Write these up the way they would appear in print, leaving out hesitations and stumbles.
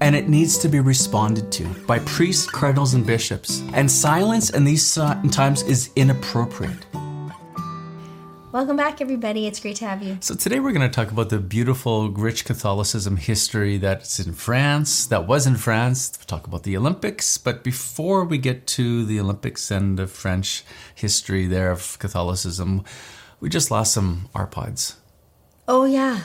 and it needs to be responded to by priests, cardinals, and bishops. And silence in these times is inappropriate. Welcome back, everybody. It's great to have you. So today we're going to talk about the beautiful, rich Catholicism history that's in France, that was in France. We'll talk about the Olympics. But before we get to the Olympics and the French history there of Catholicism, we just lost some AirPods. Oh, yeah.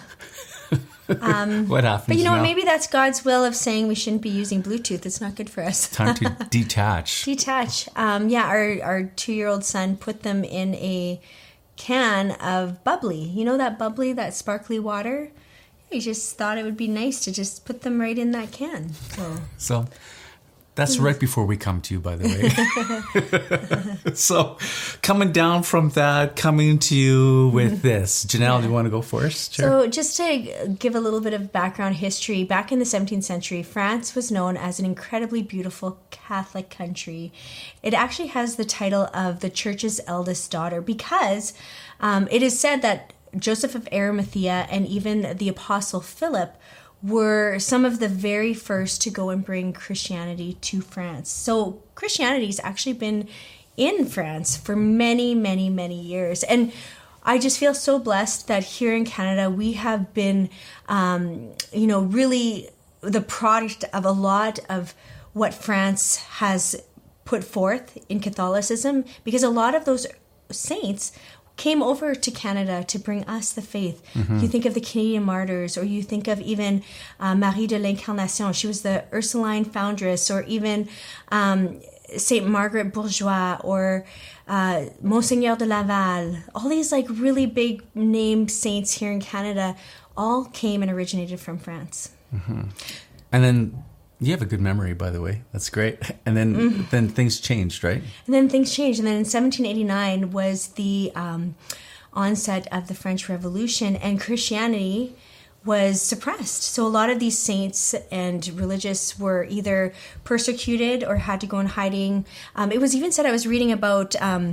What happened? But you know what? Maybe that's God's will of saying we shouldn't be using Bluetooth. It's not good for us. Time to detach. Detach. Our 2-year-old son put them in a can of bubbly. You know that bubbly, that sparkly water? He just thought it would be nice to just put them right in that can. So that's right before we come to you, by the way. So coming down from that, coming to you with this. Janelle, do you want to go first? Sure. So just to give a little bit of background history, back in the 17th century, France was known as an incredibly beautiful Catholic country. It actually has the title of the church's eldest daughter because it is said that Joseph of Arimathea and even the Apostle Philip were some of the very first to go and bring Christianity to France. So Christianity has actually been in France for many, many, many years. And I just feel so blessed that here in Canada, we have been, really the product of a lot of what France has put forth in Catholicism, because a lot of those saints came over to Canada to bring us the faith. Mm-hmm. You think of the Canadian martyrs, or you think of even Marie de l'Incarnation. She was the Ursuline foundress, or even Saint Margaret Bourgeois, or Monseigneur de Laval. All these like really big name saints here in Canada all came and originated from France. Mm-hmm. And then you have a good memory, by the way. That's great. And then things changed, right? And then things changed. And then in 1789 was the onset of the French Revolution, and Christianity was suppressed. So a lot of these saints and religious were either persecuted or had to go in hiding. It was even said, I was reading about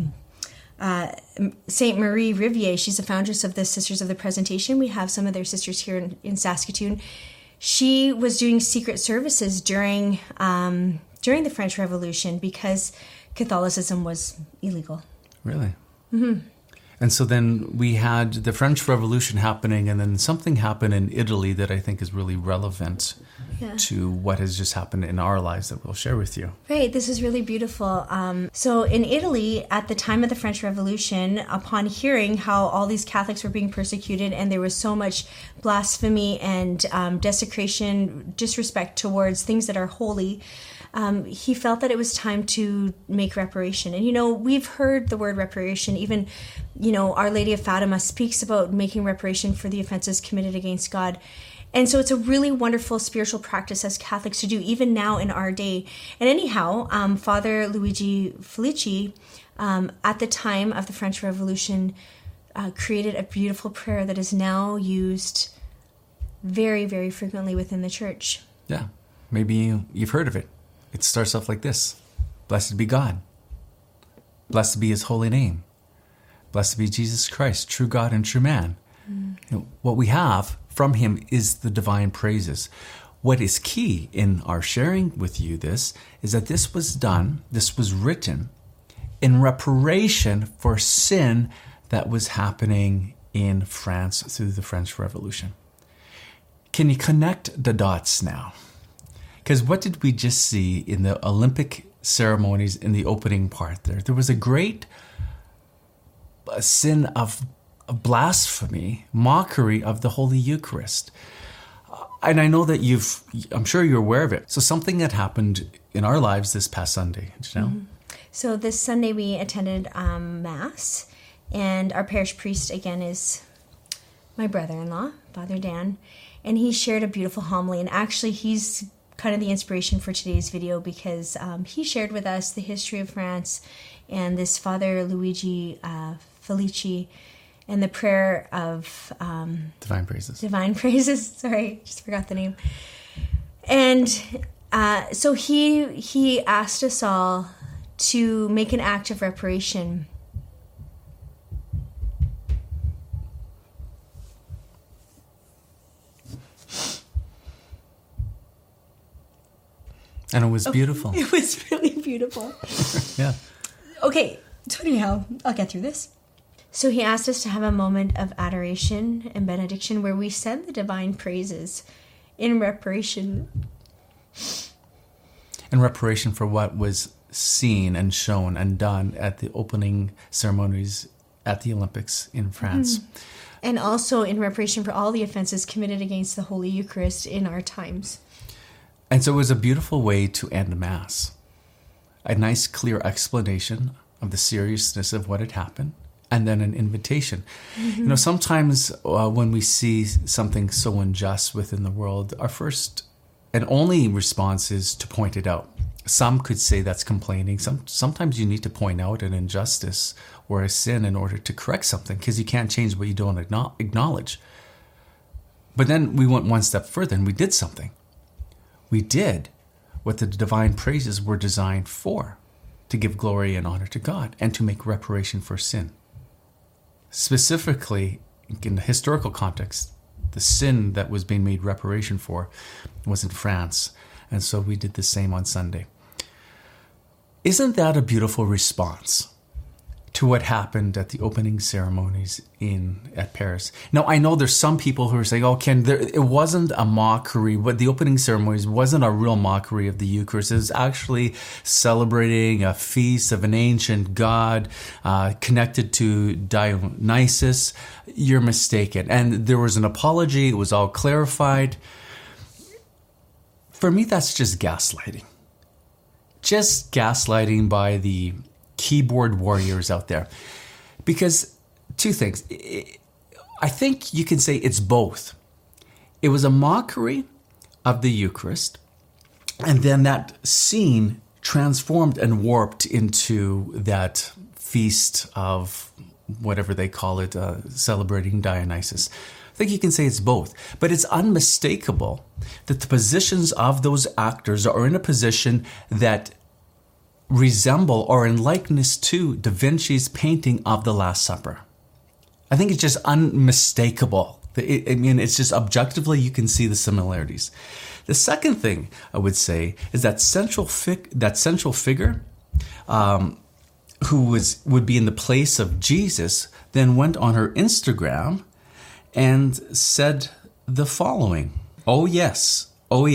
Saint Marie Riviere. She's the foundress of the Sisters of the Presentation. We have some of their sisters here in Saskatoon. She was doing secret services during the French Revolution because Catholicism was illegal. Really? Mm-hmm. And so then we had the French Revolution happening, and then something happened in Italy that I think is really relevant to what has just happened in our lives that we'll share with you. Right. This is really beautiful. So in Italy, at the time of the French Revolution, upon hearing how all these Catholics were being persecuted and there was so much blasphemy and desecration, disrespect towards things that are holy, he felt that it was time to make reparation. And, we've heard the word reparation. Even, Our Lady of Fatima speaks about making reparation for the offenses committed against God. And so it's a really wonderful spiritual practice as Catholics to do, even now in our day. And anyhow, Father Luigi Felici, at the time of the French Revolution, created a beautiful prayer that is now used very, very frequently within the church. Yeah, maybe you've heard of it. It starts off like this. Blessed be God. Blessed be his holy name. Blessed be Jesus Christ, true God and true man. What we have from him is the divine praises. What is key in our sharing with you this is that this was written in reparation for sin that was happening in France through the French Revolution. Can you connect the dots now? Because what did we just see in the Olympic ceremonies in the opening part there? There was a great sin of blasphemy, mockery of the Holy Eucharist. And I know that I'm sure you're aware of it. So something that happened in our lives this past Sunday, Janelle? Mm-hmm. So this Sunday we attended Mass, and our parish priest, again, is my brother-in-law, Father Dan, and he shared a beautiful homily. And actually, he's kind of the inspiration for today's video because he shared with us the history of France and this Father Luigi Felici and the prayer of Divine Praises. Divine Praises. Sorry, just forgot the name. And so he asked us all to make an act of reparation. And it was beautiful. It was really beautiful. Yeah. Okay, so anyhow, I'll get through this. So he asked us to have a moment of adoration and benediction where we said the divine praises in reparation. In reparation for what was seen and shown and done at the opening ceremonies at the Olympics in France. And also in reparation for all the offenses committed against the Holy Eucharist in our times. And so it was a beautiful way to end Mass. A nice, clear explanation of the seriousness of what had happened, and then an invitation. You know, sometimes when we see something so unjust within the world, our first and only response is to point it out. Some could say that's complaining. Sometimes you need to point out an injustice or a sin in order to correct something, because you can't change what you don't acknowledge. But then we went one step further and we did something. We did what the divine praises were designed for, to give glory and honor to God and to make reparation for sin. Specifically, in the historical context, the sin that was being made reparation for was in France. And so we did the same on Sunday. Isn't that a beautiful response to what happened at the opening ceremonies at Paris? Now, I know there's some people who are saying, oh, Ken, it wasn't a mockery. But the opening ceremonies wasn't a real mockery of the Eucharist. It was actually celebrating a feast of an ancient god connected to Dionysus. You're mistaken. And there was an apology. It was all clarified. For me, that's just gaslighting. Just gaslighting by the keyboard warriors out there. Because two things. I think you can say it's both. It was a mockery of the Eucharist, and then that scene transformed and warped into that feast of whatever they call it, celebrating Dionysus. I think you can say it's both. But it's unmistakable that the positions of those actors are in a position that resemble or in likeness to Da Vinci's painting of the Last Supper. I think it's just unmistakable. It's just objectively you can see the similarities. The second thing I would say is that central figure who would be in the place of Jesus then went on her Instagram and said the following: oh yes,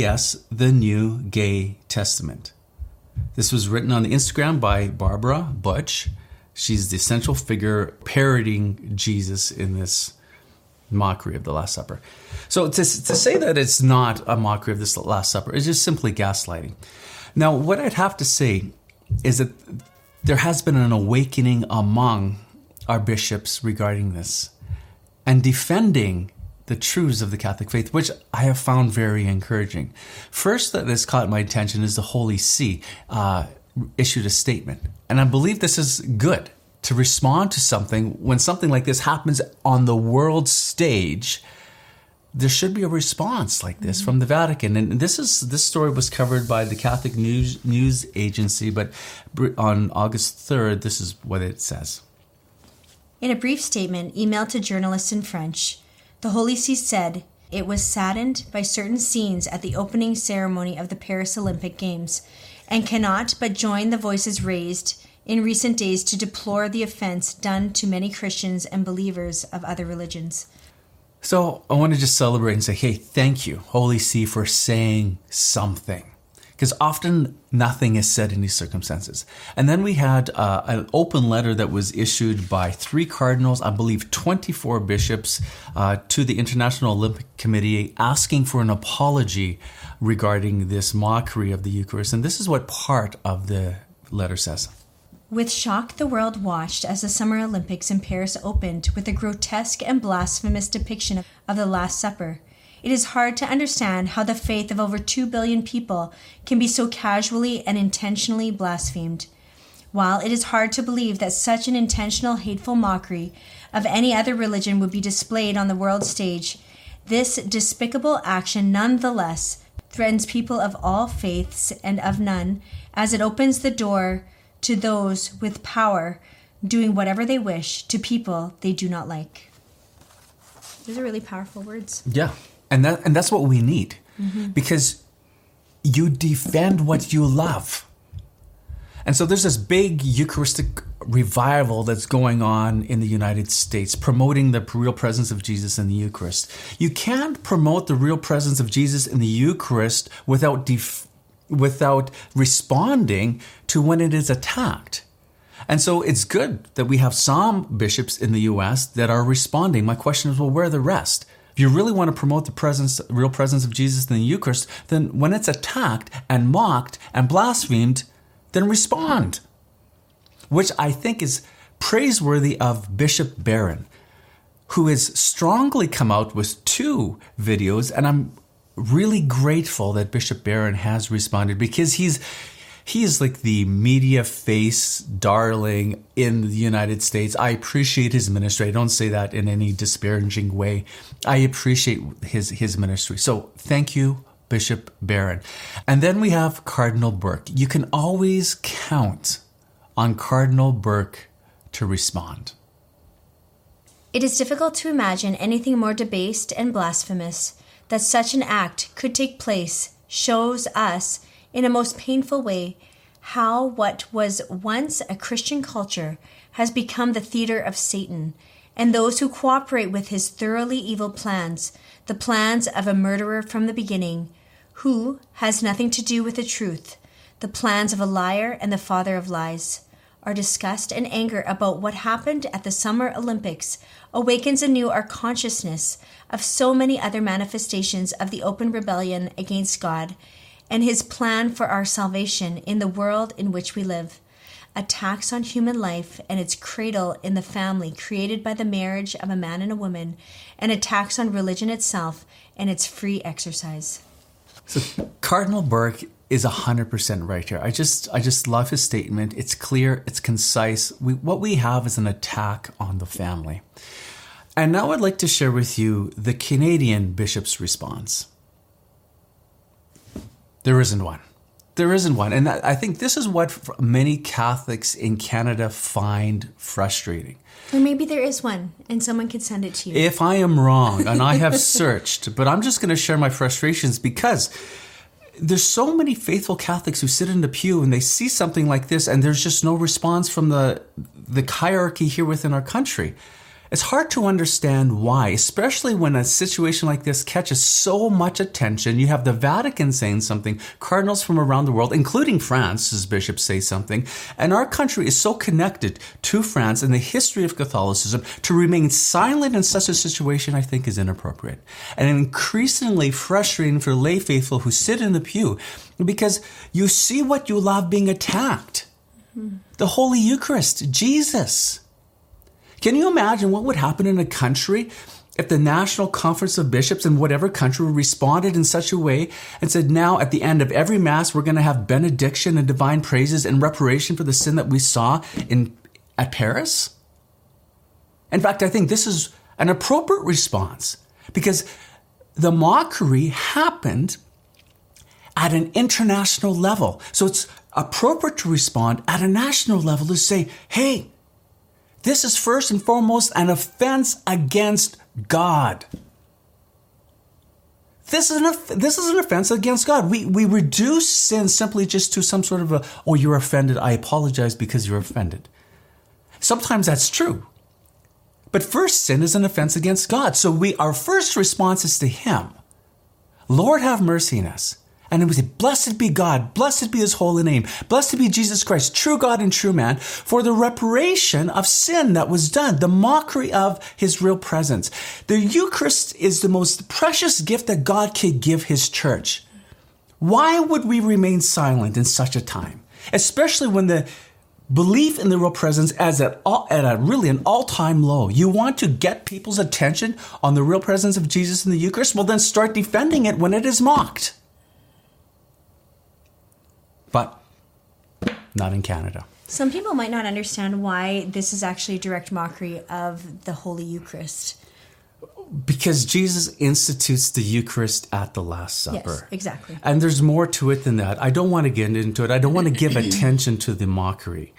the New Gay Testament. This was written on Instagram by Barbara Butch. She's the central figure parodying Jesus in this mockery of the Last Supper. So to say that it's not a mockery of this Last Supper is just simply gaslighting. Now, what I'd have to say is that there has been an awakening among our bishops regarding this and defending the truths of the Catholic faith, which I have found very encouraging. First that has caught my attention is the Holy See issued a statement. And I believe this is good to respond to something. When something like this happens on the world stage, there should be a response like this from the Vatican. And this story was covered by the Catholic News Agency, but on August 3rd, this is what it says. In a brief statement emailed to journalists in French, the Holy See said it was saddened by certain scenes at the opening ceremony of the Paris Olympic Games and cannot but join the voices raised in recent days to deplore the offense done to many Christians and believers of other religions. So I want to just celebrate and say, hey, thank you, Holy See, for saying something. Because often nothing is said in these circumstances. And then we had an open letter that was issued by 3 cardinals, I believe 24 bishops, to the International Olympic Committee asking for an apology regarding this mockery of the Eucharist. And this is what part of the letter says. With shock, the world watched as the Summer Olympics in Paris opened with a grotesque and blasphemous depiction of the Last Supper. It is hard to understand how the faith of over 2 billion people can be so casually and intentionally blasphemed. While it is hard to believe that such an intentional, hateful mockery of any other religion would be displayed on the world stage, this despicable action nonetheless threatens people of all faiths and of none, as it opens the door to those with power doing whatever they wish to people they do not like. Those are really powerful words. Yeah. And that's what we need. Because you defend what you love. And so there's this big Eucharistic revival that's going on in the United States, promoting the real presence of Jesus in the Eucharist. You can't promote the real presence of Jesus in the Eucharist without responding to when it is attacked. And so it's good that we have some bishops in the U.S. that are responding. My question is, well, where are the rest? If you really want to promote the real presence of Jesus in the Eucharist, then when it's attacked and mocked and blasphemed, then respond. Which I think is praiseworthy of Bishop Barron, who has strongly come out with 2 videos, and I'm really grateful that Bishop Barron has responded, because he is like the media face darling in the United States. I appreciate his ministry. I don't say that in any disparaging way. I appreciate his ministry. So thank you, Bishop Barron. And then we have Cardinal Burke. You can always count on Cardinal Burke to respond. It is difficult to imagine anything more debased and blasphemous. That such an act could take place shows us in a most painful way how what was once a Christian culture has become the theater of Satan and those who cooperate with his thoroughly evil plans, the plans of a murderer from the beginning, who has nothing to do with the truth, the plans of a liar and the father of lies. Our disgust and anger about what happened at the Summer Olympics awakens anew our consciousness of so many other manifestations of the open rebellion against God and his plan for our salvation in the world in which we live. Attacks on human life and its cradle in the family created by the marriage of a man and a woman, and attacks on religion itself and its free exercise. So Cardinal Burke is 100% right here. I just love his statement. It's clear, it's concise. What we have is an attack on the family. And now I'd like to share with you the Canadian bishop's response. There isn't one. There isn't one. And I think this is what many Catholics in Canada find frustrating. Or maybe there is one, and someone could send it to you. If I am wrong, and I have searched, but I'm just going to share my frustrations, because there's so many faithful Catholics who sit in the pew and they see something like this, and there's just no response from the hierarchy here within our country. It's hard to understand why, especially when a situation like this catches so much attention. You have the Vatican saying something, cardinals from around the world, including France's bishops, say something, and our country is so connected to France and the history of Catholicism. To remain silent in such a situation, I think, is inappropriate and increasingly frustrating for lay faithful who sit in the pew, because you see what you love being attacked. Mm-hmm. The Holy Eucharist, Jesus. Can you imagine what would happen in a country if the National Conference of Bishops in whatever country responded in such a way and said, now at the end of every Mass, we're going to have benediction and divine praises in reparation for the sin that we saw at Paris? In fact, I think this is an appropriate response, because the mockery happened at an international level. So it's appropriate to respond at a national level to say, hey, this is first and foremost an offense against God. This is an offense against God. We reduce sin simply just to some sort of oh, you're offended. I apologize because you're offended. Sometimes that's true. But first, sin is an offense against God. So our first response is to Him. Lord, have mercy on us. And then we say, blessed be God, blessed be His holy name, blessed be Jesus Christ, true God and true man, for the reparation of sin that was done, the mockery of His real presence. The Eucharist is the most precious gift that God could give His church. Why would we remain silent in such a time? Especially when the belief in the real presence is at an all-time low. You want to get people's attention on the real presence of Jesus in the Eucharist? Well, then start defending it when it is mocked. But not in Canada. Some people might not understand why this is actually a direct mockery of the Holy Eucharist. Because Jesus institutes the Eucharist at the Last Supper. Yes, exactly. And there's more to it than that. I don't want to get into it. I don't want to give attention to the mockery.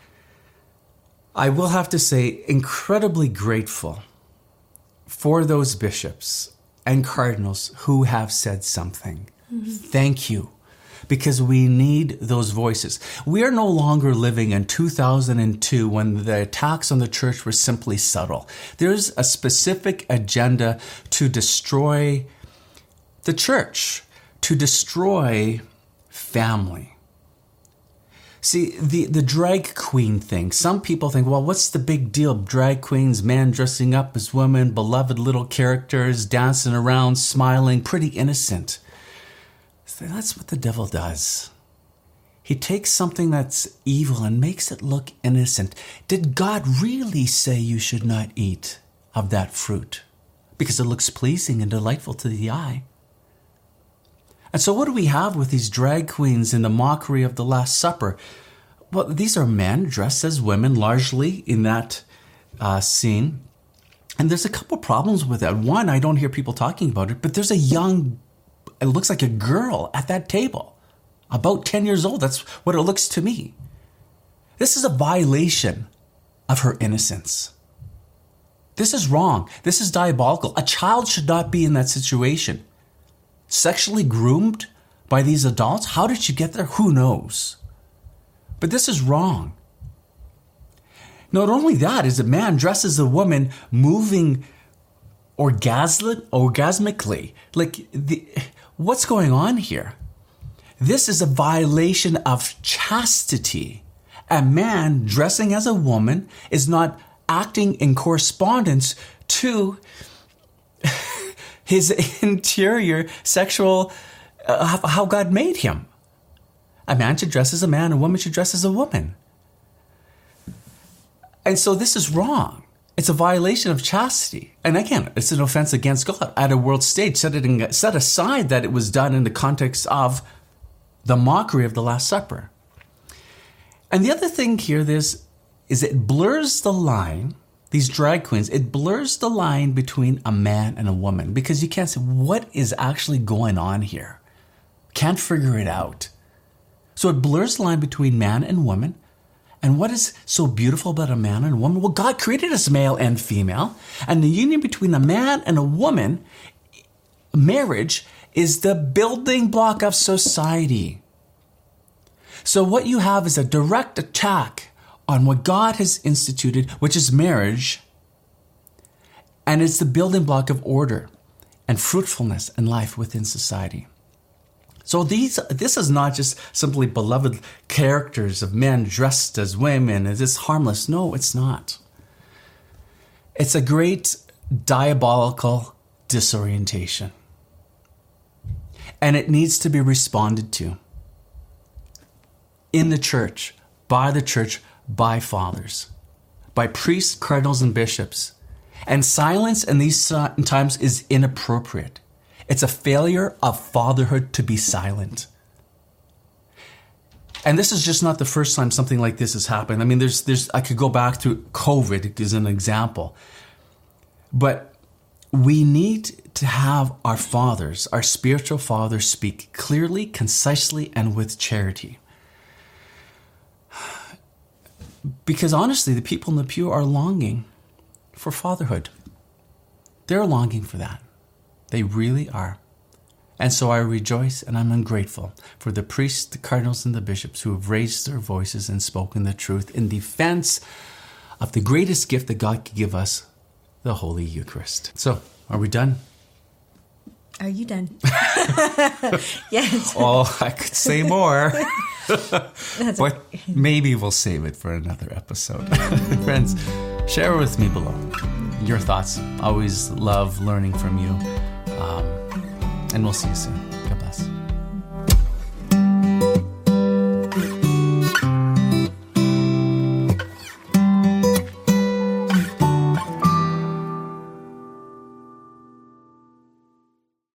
I will have to say, incredibly grateful for those bishops and cardinals who have said something. Mm-hmm. Thank you because we need those voices. We are no longer living in 2002 when the attacks on the church were simply subtle. There's a specific agenda to destroy the church, to destroy family. See, the drag queen thing. Some people think, well, what's the big deal? Drag queens, men dressing up as women, beloved little characters, dancing around, smiling, pretty innocent. So that's what the devil does. He takes something that's evil and makes it look innocent. Did God really say you should not eat of that fruit? Because it looks pleasing and delightful to the eye. And so what do we have with these drag queens in the mockery of the Last Supper? Well, these are men dressed as women, largely in that scene. And there's a couple problems with that. One, I don't hear people talking about it, but there's a young, it looks like a girl at that table, about 10 years old. That's what it looks to me. This is a violation of her innocence. This is wrong. This is diabolical. A child should not be in that situation. Sexually groomed by these adults? How did she get there? Who knows? But this is wrong. Not only that, is a man dressed as a woman moving orgasmically. What's going on here? This is a violation of chastity. A man dressing as a woman is not acting in correspondence to his interior sexual, how God made him. A man should dress as a man, a woman should dress as a woman. And so this is wrong. It's a violation of chastity. And again, it's an offense against God at a world stage. Set aside that it was done in the context of the mockery of the Last Supper. And the other thing here is it blurs the line. These drag queens, it blurs the line between a man and a woman because you can't say what is actually going on here. Can't figure it out. So it blurs the line between man and woman. And what is so beautiful about a man and a woman? Well, God created us male and female. And the union between a man and a woman, marriage, is the building block of society. So what you have is a direct attack on what God has instituted, which is marriage, and it's the building block of order and fruitfulness and life within society. So this is not just simply beloved characters of men dressed as women. It is harmless. No, it's not. It's a great diabolical disorientation. And it needs to be responded to in the church, by the church, by fathers, by priests, cardinals, and bishops. And silence in these times is inappropriate. It's a failure of fatherhood to be silent. And this is just not the first time something like this has happened. I mean, I could go back to COVID as an example. But we need to have our fathers, our spiritual fathers, speak clearly, concisely, and with charity. Because honestly, the people in the pew are longing for fatherhood. They're longing for that. They really are. And so I rejoice and I'm ungrateful for the priests, the cardinals, and the bishops who have raised their voices and spoken the truth in defense of the greatest gift that God could give us, the Holy Eucharist. So, are we done? Are you done? Yes. Oh, I could say more. But maybe we'll save it for another episode. Friends, share with me below your thoughts. Always love learning from you. And we'll see you soon. God bless.